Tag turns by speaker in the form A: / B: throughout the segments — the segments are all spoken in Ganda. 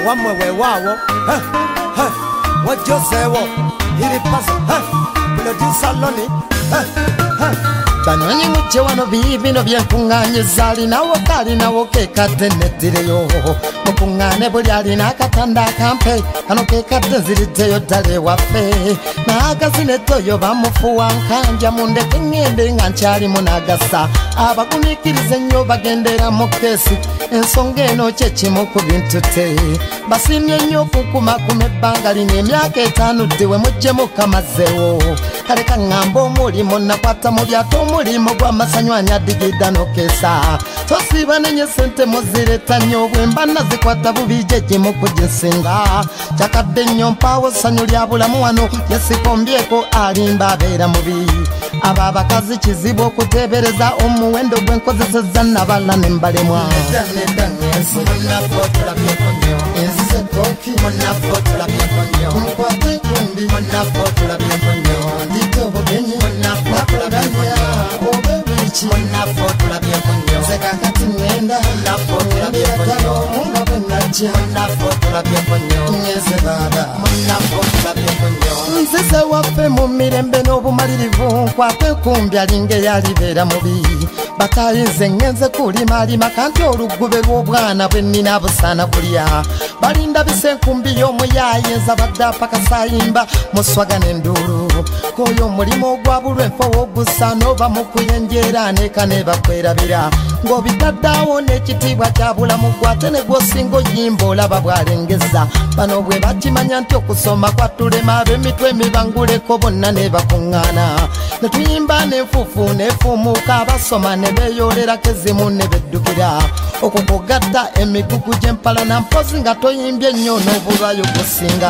A: wamwe wewawo wajosewo ilipaso producer Loni Banywanyi muje wano bibino byenkunganyiza alinawo kalinawo kekatenetireyo mukungane buli alina akatanda akampe kano kekatenziriddeyo ddala ewaffe naagazinetoyo bamufuwa nkanja mundeke ngende nga nkyalimu nagasa abagumiikiriza ennyo bagendera mu keesi ensonga eno kyekimu ku bintu te basiimye nnyo okukumakuma ebbanga lino emyaka 5 ddiwe mujjemu kamazeewo kale kaŋŋamba omulimu nakwata mu lyato omulimo gw'amasanyu anyadigidda n'okeesa tosiiba nenye sente muzireta nnyo bwemba nazikwata bubi gyegimu kugisinga kyakadde nnyo mpaawo ssanyu lya bulamu wano yesikombyeko alimba abeera mubi abo abakazi kizibu okuteebereza omuwendo gwenkozesezza nabala ne mbalemwa nzize waffe mu mirembe n'obumalirivu nkwate enkumbi alinga eyalibeera mubi batayinze ngenze kulimalima kanti olugube lw'obwana bwe nnina busaana kulya balinda bise enkumbi y'omuyayinza badde apakasayimba muswaga n'enduulu koyo omulimu ogwabulwa enfo wogusa n'oba mu kuyenjeera neeka ne bakwerabira ng'obitaddaawo n'ekitiibwa kya bulamu gwate ne gw'osinga oyimba olaba bw'alengeza bano bwe bakimanya nti okusoma kwatulema ab'emitwe emibanguleko bonna ne bakuŋŋaana ne tuyimba n'enfuufu n'efuumuuka abasoma ne beeyolerako ezimu ne beddukira okukugatta emigugu gy'empala na mpozi nga toyimbye ennyo n'obulwayo gusinga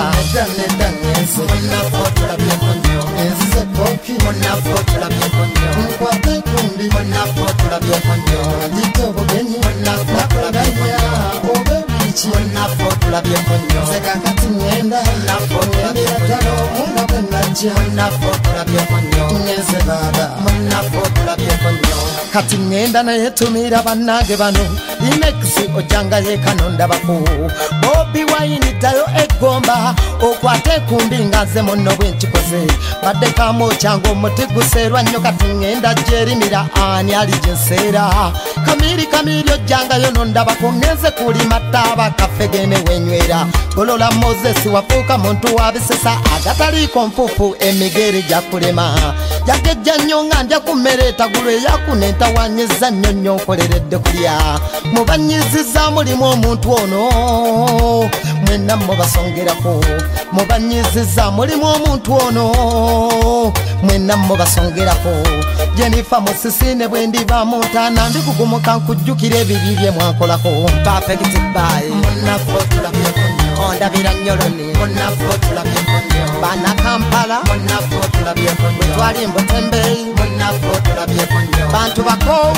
A: kati ngenda naye tumira bannange bano inexi ojanga yekanonda baku Bobi Wine tayo egomba okwate kumbi ngaze monno bwenkikoze badde kamo kyango omuti guseerwa nnyo kati ngenda jerimira ani ali jenseera kamiri ojanga yononda baku ngenze kulima ttaba kafegene wenywera golola Moses wafuuka muntu wabisesa agataliko nfufu emigere gyakulema jagejja nnyo nga ndya ku mmere etagulu eyakunentawanyiza nnyo nnyo nkoleredde kulya mubanyiziza mulimu omuntu ono mwenna mubasongerako mubanyiziza mulimu omuntu ono mwenna mubasongerako Jennifer Musisine bwe ndiba mu ntaana ndikugumuka nkujjukira ebibi bye mwankolako perfect by ondabira nnyoloni bana Kampala twali mbutembeyi bantu bakowu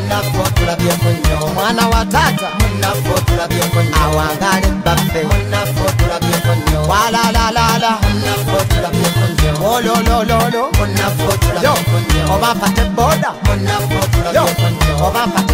A: omwana wa taata awangale baffe walalala ololololo oba mpate boda oba mpate